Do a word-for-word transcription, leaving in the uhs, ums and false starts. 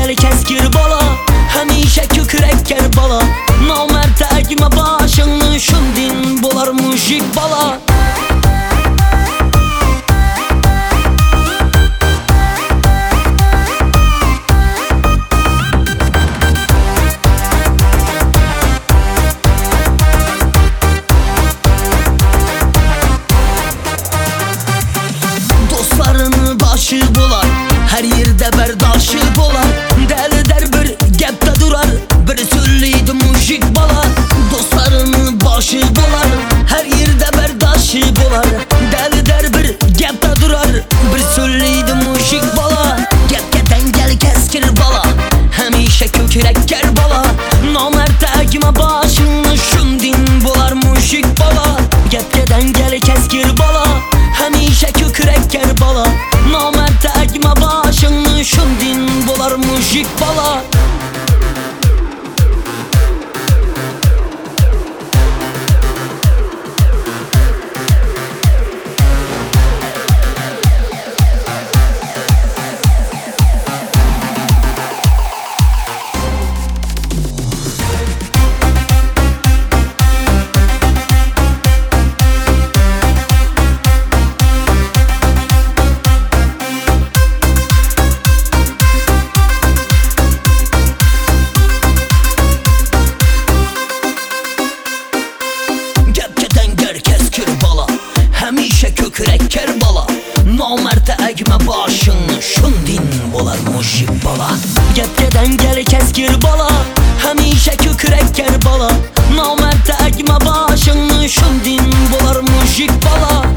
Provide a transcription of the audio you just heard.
gel keskir bala, həmişə kökürək ker bala. Namərd əgmə başını, şundin bolar mujik bala. Dostlarını başı bolar, her yerde berdaşı bolar. Dəli dər bir gəpdə durar, bir söyleydi mujik bala. Dostlarını başı bolar, her yerde berdaşı bolar. Dəli dər bir gəpdə durar, bir söyleydi mujik bala. Gəp-gədən gəl keskir bala, həmişə kökürək ker bala. Namərd əgmə başını, şundin bolar mujik bala. Gəp-gədən gəl keskir bala, həmişə kökürək ker bala. Namərd əgmə başını, şundin bolar mujik bala. Həmişə kökürək ker bala. Namərdə əgmə başını, şundin bolar mujik bala. Gəp-gədən gəl keskir bala, həmişə kökürək ker bala. Namərdə əgmə başını, şundin bolar mujik bala.